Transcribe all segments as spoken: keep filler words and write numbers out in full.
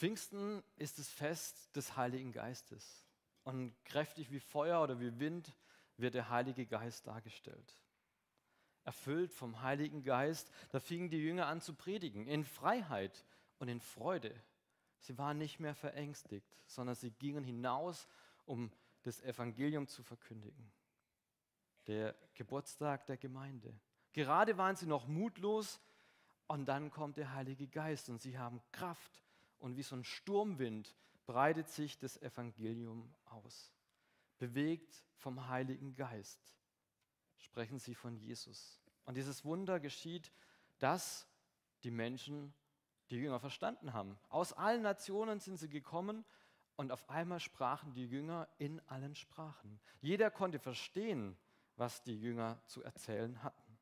Pfingsten ist das Fest des Heiligen Geistes. Und kräftig wie Feuer oder wie Wind wird der Heilige Geist dargestellt. Erfüllt vom Heiligen Geist, da fingen die Jünger an zu predigen, in Freiheit und in Freude. Sie waren nicht mehr verängstigt, sondern sie gingen hinaus, um das Evangelium zu verkündigen. Der Geburtstag der Gemeinde. Gerade waren sie noch mutlos und dann kommt der Heilige Geist und sie haben Kraft und wie so ein Sturmwind breitet sich das Evangelium aus. Bewegt vom Heiligen Geist sprechen sie von Jesus. Und dieses Wunder geschieht, dass die Menschen, die Jünger verstanden haben. Aus allen Nationen sind sie gekommen und auf einmal sprachen die Jünger in allen Sprachen. Jeder konnte verstehen, was die Jünger zu erzählen hatten.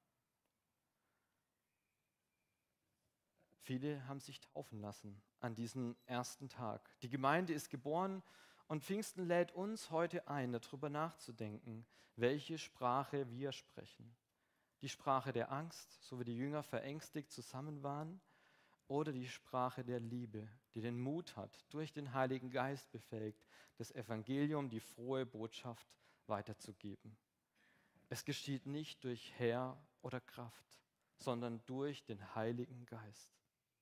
Viele haben sich taufen lassen an diesem ersten Tag. Die Gemeinde ist geboren und Pfingsten lädt uns heute ein, darüber nachzudenken, welche Sprache wir sprechen. Die Sprache der Angst, so wie die Jünger verängstigt zusammen waren, oder die Sprache der Liebe, die den Mut hat, durch den Heiligen Geist befähigt, das Evangelium, die frohe Botschaft weiterzugeben. Es geschieht nicht durch Heer oder Kraft, sondern durch den Heiligen Geist.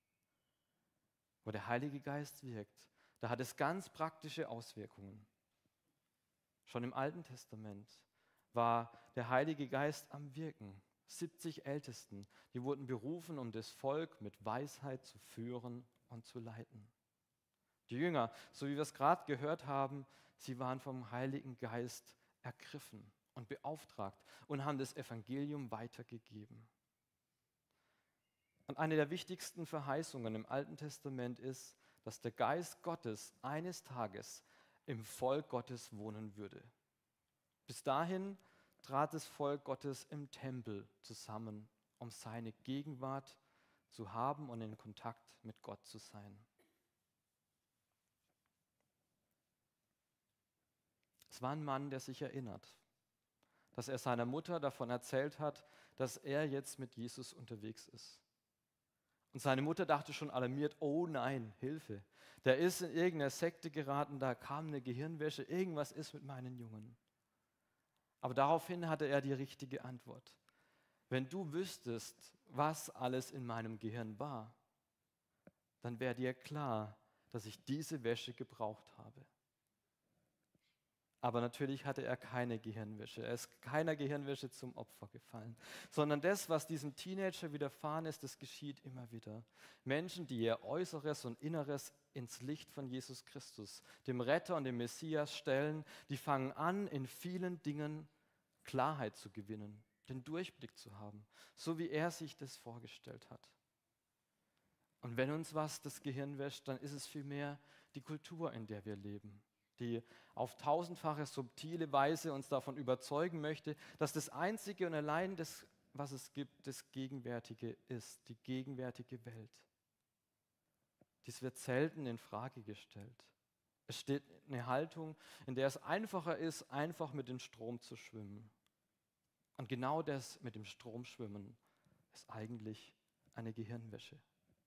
Wo der Heilige Geist wirkt, da hat es ganz praktische Auswirkungen. Schon im Alten Testament war der Heilige Geist am Wirken. siebzig Ältesten, die wurden berufen, um das Volk mit Weisheit zu führen und zu leiten. Die Jünger, so wie wir es gerade gehört haben, sie waren vom Heiligen Geist ergriffen und beauftragt und haben das Evangelium weitergegeben. Und eine der wichtigsten Verheißungen im Alten Testament ist, dass der Geist Gottes eines Tages im Volk Gottes wohnen würde. Bis dahin trat das Volk Gottes im Tempel zusammen, um seine Gegenwart zu haben und in Kontakt mit Gott zu sein. Es war ein Mann, der sich erinnert, dass er seiner Mutter davon erzählt hat, dass er jetzt mit Jesus unterwegs ist. Und seine Mutter dachte schon alarmiert, oh nein, Hilfe, der ist in irgendeine Sekte geraten, da kam eine Gehirnwäsche, irgendwas ist mit meinen Jungen. Aber daraufhin hatte er die richtige Antwort. Wenn du wüsstest, was alles in meinem Gehirn war, dann wäre dir klar, dass ich diese Wäsche gebraucht habe. Aber natürlich hatte er keine Gehirnwäsche. Er ist keiner Gehirnwäsche zum Opfer gefallen. Sondern das, was diesem Teenager widerfahren ist, das geschieht immer wieder. Menschen, die ihr Äußeres und Inneres ins Licht von Jesus Christus, dem Retter und dem Messias stellen, die fangen an, in vielen Dingen Klarheit zu gewinnen, den Durchblick zu haben, so wie er sich das vorgestellt hat. Und wenn uns was das Gehirn wäscht, dann ist es vielmehr die Kultur, in der wir leben, die auf tausendfache subtile Weise uns davon überzeugen möchte, dass das Einzige und allein das, was es gibt, das Gegenwärtige ist, die gegenwärtige Welt. Dies wird selten in Frage gestellt. Es steht eine Haltung, in der es einfacher ist, einfach mit dem Strom zu schwimmen. Und genau das mit dem Stromschwimmen ist eigentlich eine Gehirnwäsche.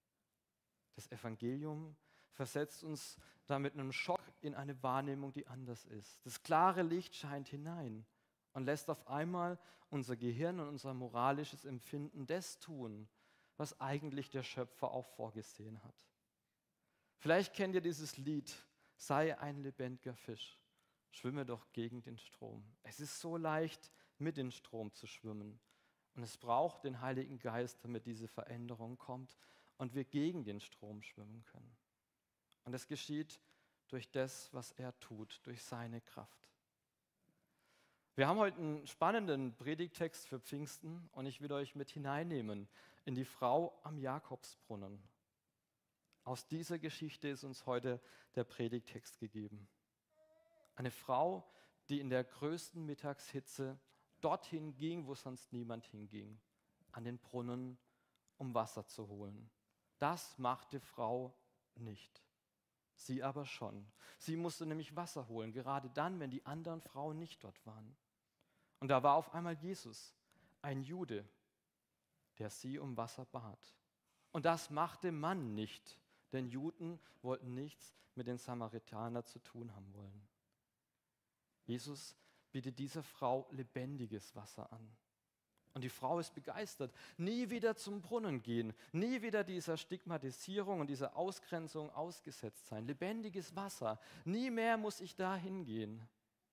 Das Evangelium versetzt uns da mit einem Schock in eine Wahrnehmung, die anders ist. Das klare Licht scheint hinein und lässt auf einmal unser Gehirn und unser moralisches Empfinden das tun, was eigentlich der Schöpfer auch vorgesehen hat. Vielleicht kennt ihr dieses Lied, sei ein lebendiger Fisch, schwimme doch gegen den Strom. Es ist so leicht, mit dem Strom zu schwimmen. Und es braucht den Heiligen Geist, damit diese Veränderung kommt und wir gegen den Strom schwimmen können. Und es geschieht durch das, was er tut, durch seine Kraft. Wir haben heute einen spannenden Predigttext für Pfingsten und ich will euch mit hineinnehmen in die Frau am Jakobsbrunnen. Aus dieser Geschichte ist uns heute der Predigttext gegeben. Eine Frau, die in der größten Mittagshitze dorthin ging, wo sonst niemand hinging, an den Brunnen, um Wasser zu holen. Das machte Frau nicht. Sie aber schon. Sie musste nämlich Wasser holen, gerade dann, wenn die anderen Frauen nicht dort waren. Und da war auf einmal Jesus, ein Jude, der sie um Wasser bat. Und das machte man nicht, Denn Juden wollten nichts mit den Samaritanern zu tun haben wollen. Jesus bietet dieser Frau lebendiges Wasser an. Und die Frau ist begeistert. Nie wieder zum Brunnen gehen, nie wieder dieser Stigmatisierung und dieser Ausgrenzung ausgesetzt sein. Lebendiges Wasser, nie mehr muss ich da hingehen.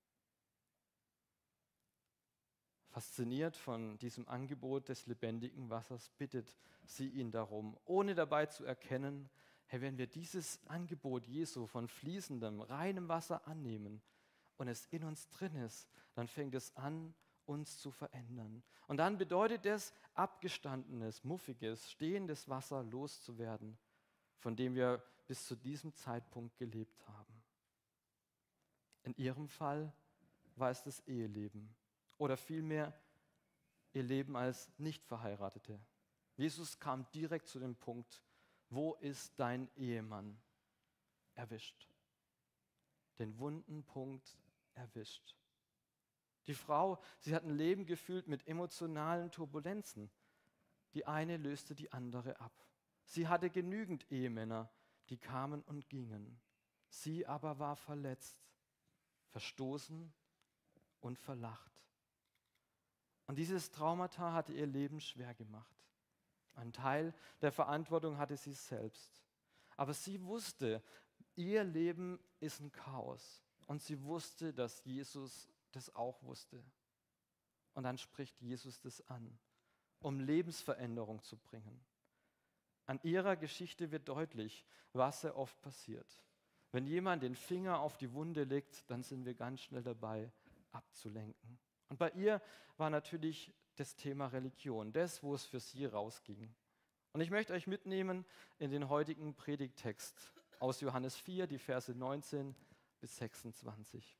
Fasziniert von diesem Angebot des lebendigen Wassers bittet sie ihn darum, ohne dabei zu erkennen, hey, wenn wir dieses Angebot Jesu von fließendem, reinem Wasser annehmen und es in uns drin ist, dann fängt es an, uns zu verändern. Und dann bedeutet es, abgestandenes, muffiges, stehendes Wasser loszuwerden, von dem wir bis zu diesem Zeitpunkt gelebt haben. In ihrem Fall war es das Eheleben oder vielmehr ihr Leben als Nichtverheiratete. Jesus kam direkt zu dem Punkt, wo ist dein Ehemann? Erwischt. Den wunden Punkt erwischt. Die Frau, sie hat ein Leben gefüllt mit emotionalen Turbulenzen. Die eine löste die andere ab. Sie hatte genügend Ehemänner, die kamen und gingen. Sie aber war verletzt, verstoßen und verlacht. Und dieses Traumata hatte ihr Leben schwer gemacht. Ein Teil der Verantwortung hatte sie selbst. Aber sie wusste, ihr Leben ist ein Chaos. Und sie wusste, dass Jesus das auch wusste. Und dann spricht Jesus das an, um Lebensveränderung zu bringen. An ihrer Geschichte wird deutlich, was sehr oft passiert. Wenn jemand den Finger auf die Wunde legt, dann sind wir ganz schnell dabei, abzulenken. Und bei ihr war natürlich das Thema Religion, das, wo es für sie rausging. Und ich möchte euch mitnehmen in den heutigen Predigttext aus Johannes vier, die Verse neunzehn bis sechsundzwanzig.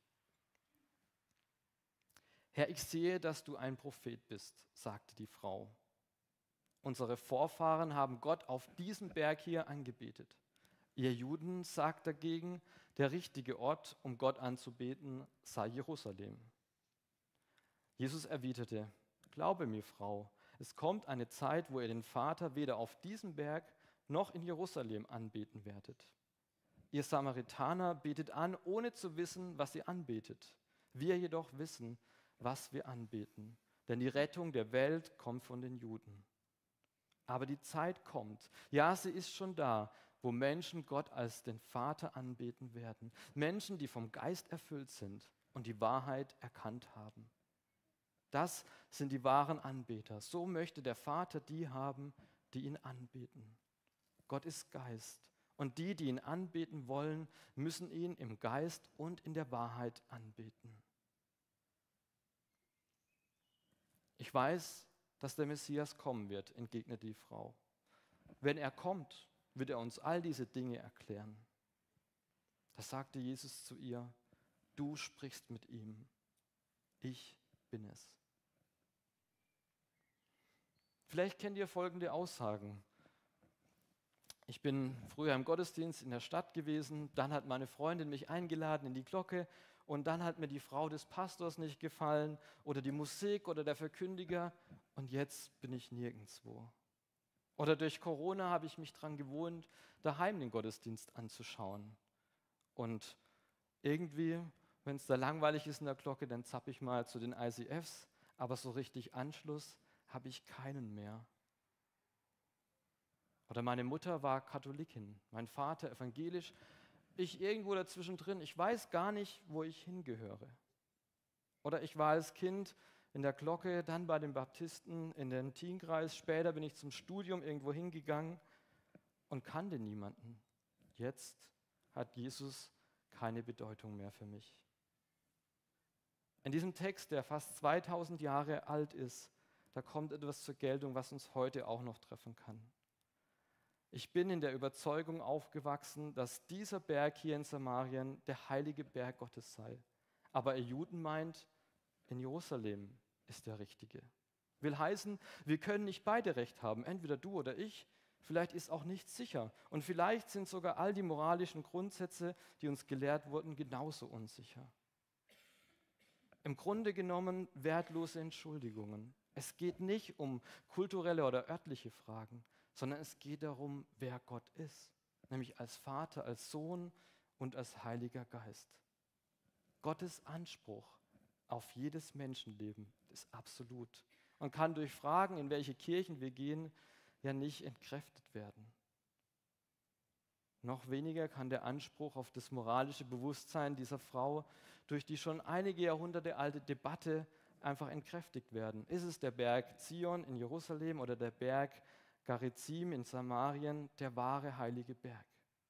Herr, ich sehe, dass du ein Prophet bist, sagte die Frau. Unsere Vorfahren haben Gott auf diesem Berg hier angebetet. Ihr Juden sagt dagegen, der richtige Ort, um Gott anzubeten, sei Jerusalem. Jesus erwiderte, glaube mir, Frau, es kommt eine Zeit, wo ihr den Vater weder auf diesem Berg noch in Jerusalem anbeten werdet. Ihr Samaritaner betet an, ohne zu wissen, was ihr anbetet. Wir jedoch wissen, was wir anbeten, denn die Rettung der Welt kommt von den Juden. Aber die Zeit kommt, ja, sie ist schon da, wo Menschen Gott als den Vater anbeten werden. Menschen, die vom Geist erfüllt sind und die Wahrheit erkannt haben. Das sind die wahren Anbeter. So möchte der Vater die haben, die ihn anbeten. Gott ist Geist und die, die ihn anbeten wollen, müssen ihn im Geist und in der Wahrheit anbeten. Ich weiß, dass der Messias kommen wird, entgegnet die Frau. Wenn er kommt, wird er uns all diese Dinge erklären. Da sagte Jesus zu ihr, du sprichst mit ihm, ich bin es. Vielleicht kennt ihr folgende Aussagen. Ich bin früher im Gottesdienst in der Stadt gewesen, dann hat meine Freundin mich eingeladen in die Glocke und dann hat mir die Frau des Pastors nicht gefallen oder die Musik oder der Verkündiger und jetzt bin ich nirgendwo. Oder durch Corona habe ich mich daran gewohnt, daheim den Gottesdienst anzuschauen. Und irgendwie, wenn es da langweilig ist in der Glocke, dann zappe ich mal zu den I C Fs, aber so richtig Anschluss habe ich keinen mehr. Oder meine Mutter war Katholikin, mein Vater evangelisch, ich irgendwo dazwischen drin, ich weiß gar nicht, wo ich hingehöre. Oder ich war als Kind in der Glocke, dann bei den Baptisten, in den Teenkreis, später bin ich zum Studium irgendwo hingegangen und kannte niemanden. Jetzt hat Jesus keine Bedeutung mehr für mich. In diesem Text, der fast zweitausend Jahre alt ist, da kommt etwas zur Geltung, was uns heute auch noch treffen kann. Ich bin in der Überzeugung aufgewachsen, dass dieser Berg hier in Samarien der heilige Berg Gottes sei. Aber ihr Juden meint, in Jerusalem ist der richtige. Will heißen, wir können nicht beide recht haben, entweder du oder ich. Vielleicht ist auch nichts sicher. Und vielleicht sind sogar all die moralischen Grundsätze, die uns gelehrt wurden, genauso unsicher. Im Grunde genommen wertlose Entschuldigungen. Es geht nicht um kulturelle oder örtliche Fragen, sondern es geht darum, wer Gott ist. nämlich als Vater, als Sohn und als Heiliger Geist. Gottes Anspruch auf jedes Menschenleben ist absolut und kann durch Fragen, in welche Kirchen wir gehen, ja nicht entkräftet werden. Noch weniger kann der Anspruch auf das moralische Bewusstsein dieser Frau durch die schon einige Jahrhunderte alte Debatte einfach entkräftigt werden. Ist es der Berg Zion in Jerusalem oder der Berg Garizim in Samarien, der wahre heilige Berg?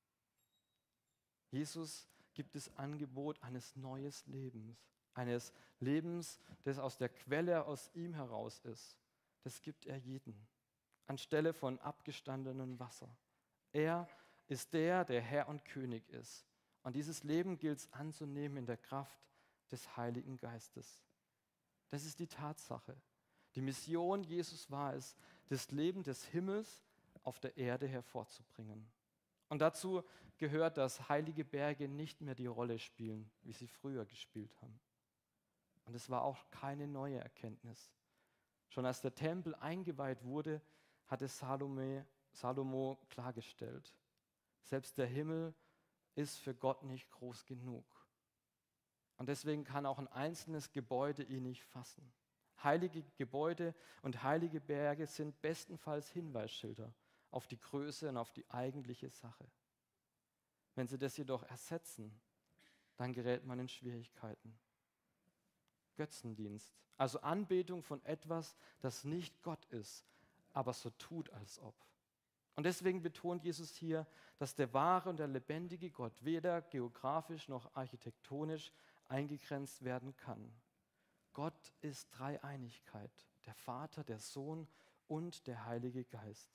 Jesus gibt das Angebot eines neuen Lebens, eines Lebens, das aus der Quelle aus ihm heraus ist. Das gibt er jedem, anstelle von abgestandenem Wasser. Er ist der, der Herr und König ist. Und dieses Leben gilt es anzunehmen in der Kraft des Heiligen Geistes. Das ist die Tatsache. Die Mission Jesus war es, das Leben des Himmels auf der Erde hervorzubringen. Und dazu gehört, dass heilige Berge nicht mehr die Rolle spielen, wie sie früher gespielt haben. Und es war auch keine neue Erkenntnis. Schon als der Tempel eingeweiht wurde, hatte Salome, Salomo klargestellt: Selbst der Himmel ist für Gott nicht groß genug. Und deswegen kann auch ein einzelnes Gebäude ihn nicht fassen. Heilige Gebäude und heilige Berge sind bestenfalls Hinweisschilder auf die Größe und auf die eigentliche Sache. Wenn sie das jedoch ersetzen, dann gerät man in Schwierigkeiten. Götzendienst, also Anbetung von etwas, das nicht Gott ist, aber so tut, als ob. Und deswegen betont Jesus hier, dass der wahre und der lebendige Gott weder geografisch noch architektonisch eingegrenzt werden kann. Gott ist Dreieinigkeit, der Vater, der Sohn und der Heilige Geist.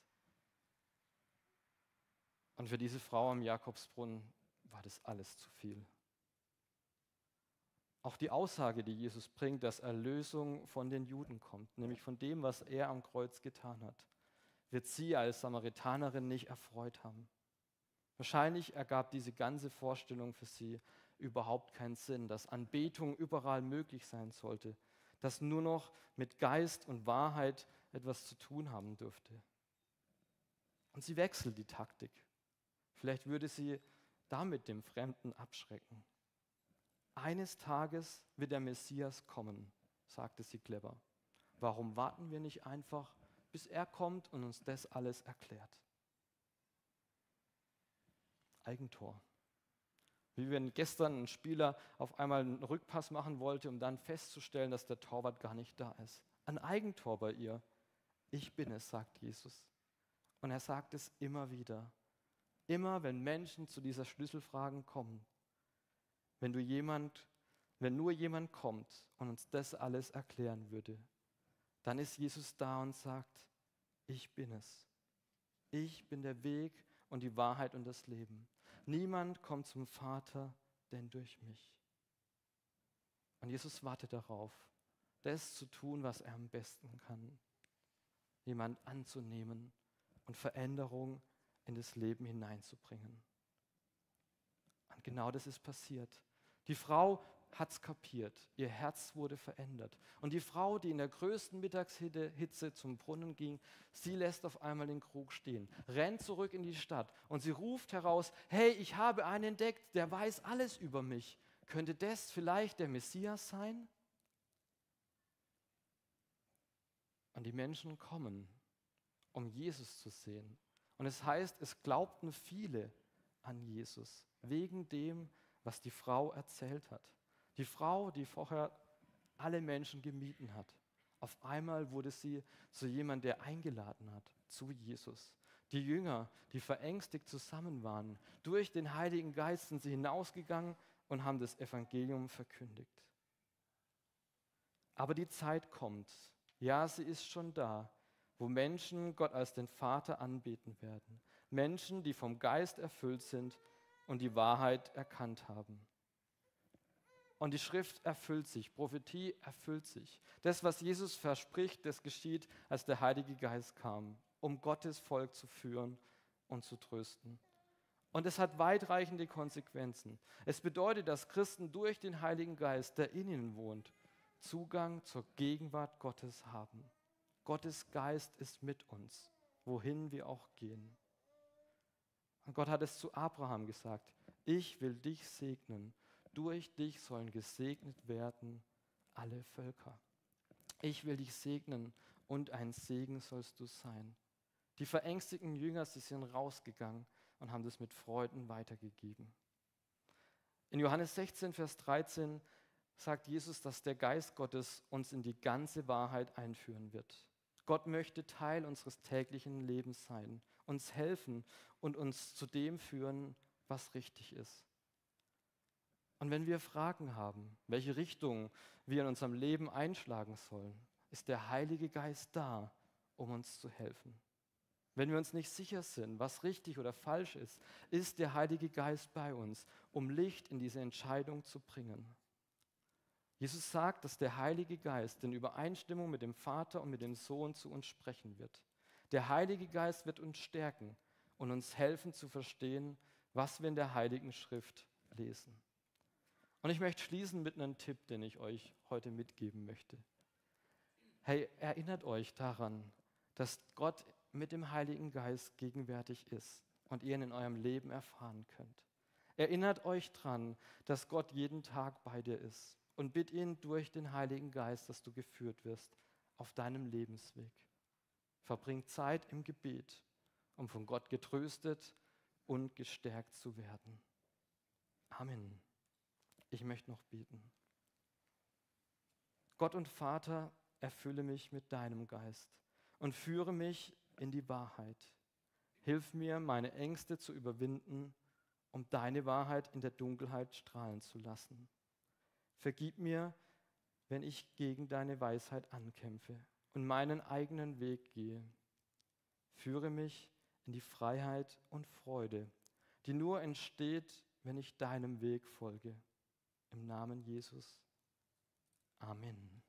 Und für diese Frau am Jakobsbrunnen war das alles zu viel. Auch die Aussage, die Jesus bringt, dass Erlösung von den Juden kommt, nämlich von dem, was er am Kreuz getan hat, wird sie als Samaritanerin nicht erfreut haben. Wahrscheinlich ergab diese ganze Vorstellung für sie überhaupt keinen Sinn, dass Anbetung überall möglich sein sollte, dass nur noch mit Geist und Wahrheit etwas zu tun haben dürfte. Und sie wechselt die Taktik. Vielleicht würde sie damit dem Fremden abschrecken. Eines Tages wird der Messias kommen, sagte sie clever. Warum warten wir nicht einfach, bis er kommt und uns das alles erklärt? Eigentor. Wie wenn gestern ein Spieler auf einmal einen Rückpass machen wollte, um dann festzustellen, dass der Torwart gar nicht da ist. Ein Eigentor bei ihr. Ich bin es, sagt Jesus. Und er sagt es immer wieder. Immer wenn Menschen zu dieser Schlüsselfrage kommen. Wenn du jemand, wenn nur jemand kommt und uns das alles erklären würde, dann ist Jesus da und sagt: Ich bin es. Ich bin der Weg und die Wahrheit und das Leben. Niemand kommt zum Vater, denn durch mich. Und Jesus wartet darauf, das zu tun, was er am besten kann. Jemand anzunehmen und Veränderung in das Leben hineinzubringen. Und genau das ist passiert. Die Frau hat es kapiert. Ihr Herz wurde verändert. Und die Frau, die in der größten Mittagshitze zum Brunnen ging, sie lässt auf einmal den Krug stehen, rennt zurück in die Stadt und sie ruft heraus: Hey, ich habe einen entdeckt, der weiß alles über mich. Könnte das vielleicht der Messias sein? Und die Menschen kommen, um Jesus zu sehen. Und es heißt, es glaubten viele an Jesus, wegen dem, was die Frau erzählt hat. Die Frau, die vorher alle Menschen gemieden hat. Auf einmal wurde sie zu jemandem, der eingeladen hat, zu Jesus. Die Jünger, die verängstigt zusammen waren, durch den Heiligen Geist sind sie hinausgegangen und haben das Evangelium verkündigt. Aber die Zeit kommt, ja, sie ist schon da, wo Menschen Gott als den Vater anbeten werden. Menschen, die vom Geist erfüllt sind und die Wahrheit erkannt haben. Und die Schrift erfüllt sich, Prophetie erfüllt sich. Das, was Jesus verspricht, das geschieht, als der Heilige Geist kam, um Gottes Volk zu führen und zu trösten. Und es hat weitreichende Konsequenzen. Es bedeutet, dass Christen durch den Heiligen Geist, der in ihnen wohnt, Zugang zur Gegenwart Gottes haben. Gottes Geist ist mit uns, wohin wir auch gehen. Und Gott hat es zu Abraham gesagt, ich will dich segnen, durch dich sollen gesegnet werden alle Völker. Ich will dich segnen und ein Segen sollst du sein. Die verängstigten Jünger, sie sind rausgegangen und haben das mit Freuden weitergegeben. In Johannes sechzehn, Vers dreizehn sagt Jesus, dass der Geist Gottes uns in die ganze Wahrheit einführen wird. Gott möchte Teil unseres täglichen Lebens sein, uns helfen und uns zu dem führen, was richtig ist. Und wenn wir Fragen haben, welche Richtung wir in unserem Leben einschlagen sollen, ist der Heilige Geist da, um uns zu helfen. Wenn wir uns nicht sicher sind, was richtig oder falsch ist, ist der Heilige Geist bei uns, um Licht in diese Entscheidung zu bringen. Jesus sagt, dass der Heilige Geist in Übereinstimmung mit dem Vater und mit dem Sohn zu uns sprechen wird. Der Heilige Geist wird uns stärken und uns helfen zu verstehen, was wir in der Heiligen Schrift lesen. Und ich möchte schließen mit einem Tipp, den ich euch heute mitgeben möchte. Hey, erinnert euch daran, dass Gott mit dem Heiligen Geist gegenwärtig ist und ihr ihn in eurem Leben erfahren könnt. Erinnert euch daran, dass Gott jeden Tag bei dir ist und bitt ihn durch den Heiligen Geist, dass du geführt wirst auf deinem Lebensweg. Verbring Zeit im Gebet, um von Gott getröstet und gestärkt zu werden. Amen. Ich möchte noch beten. Gott und Vater, erfülle mich mit deinem Geist und führe mich in die Wahrheit. Hilf mir, meine Ängste zu überwinden, um deine Wahrheit in der Dunkelheit strahlen zu lassen. Vergib mir, wenn ich gegen deine Weisheit ankämpfe und meinen eigenen Weg gehe. Führe mich in die Freiheit und Freude, die nur entsteht, wenn ich deinem Weg folge. Im Namen Jesus. Amen.